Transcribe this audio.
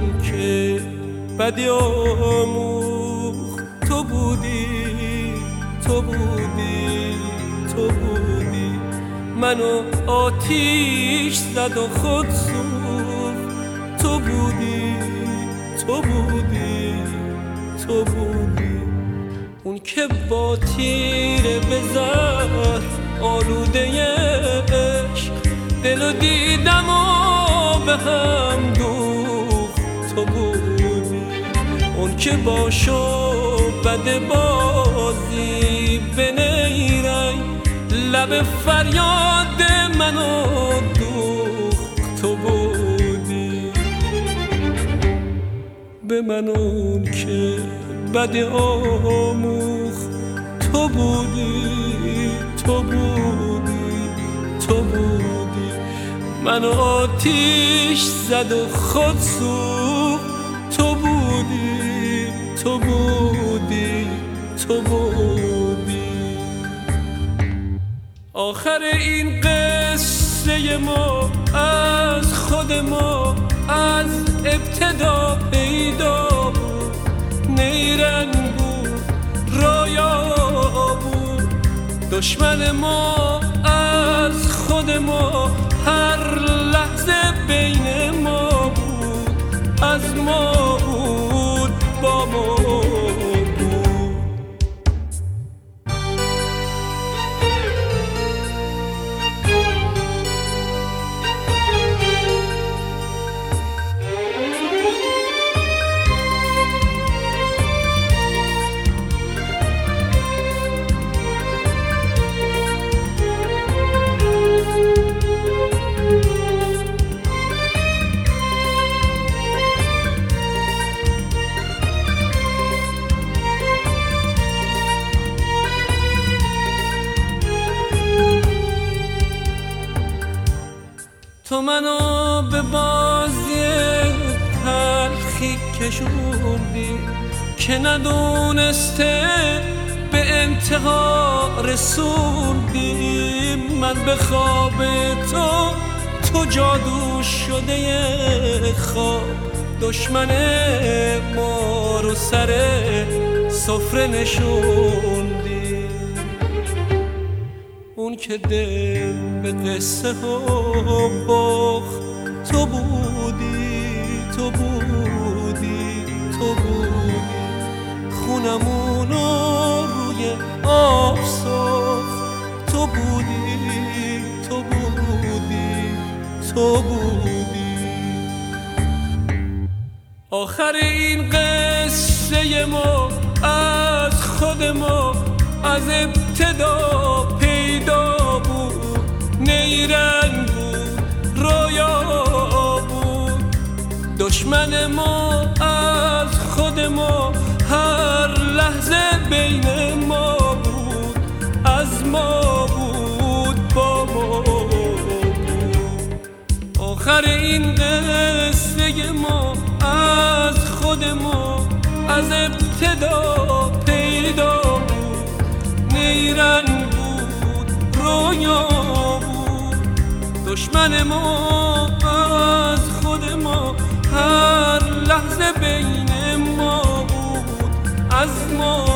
که بدی آموخت تو بودی، تو بودی، تو بودی. منو آتیش زد و خود سوخت تو بودی، تو بودی، تو بودی. اون که با تیره به زهر آلوده عشق دل و دیدم و به هم دوخت تو بودی. اون که با شعبده بازی به نیرنگ لب فریاد منو دوخت تو بودی. به من اون که بد آموخت تو بودی، تو بودی، تو بودی. من آتیش زد و خود سوخت تو بودی، تو بودی، تو بودی. آخر این قصه ما از خود ما از ابتدا پیدا بود. نیرنگ بود، رویا بود. دشمن ما از خود ما هر لحظه بین ما بود. از ما بود، با ما بود. تو منو به بازی تلخی کشوندی که ندونسته به انتها رسوندی. من به خواب تو جادو شده خواب. دشمن ما رو سر سفره نشوندی. اون که دل به قصه ها باخت تو بودی، تو بودی، تو بودی. خونمونو روی آب ساخت تو بودی، تو بودی، تو بودی. آخر این قصه ما از خود ما از ابتدا پیدا بود. نیرنگ بود، رویا بود. دشمن ما از خود ما هر لحظه بین ما بود. از ما بود، با ما بود. آخر این قصه ما از خود ما از ابتدا پیدا بود. نیرنگ بود، رویا بود. دشمن ما از خود ما هر لحظه بین ما بود. از ما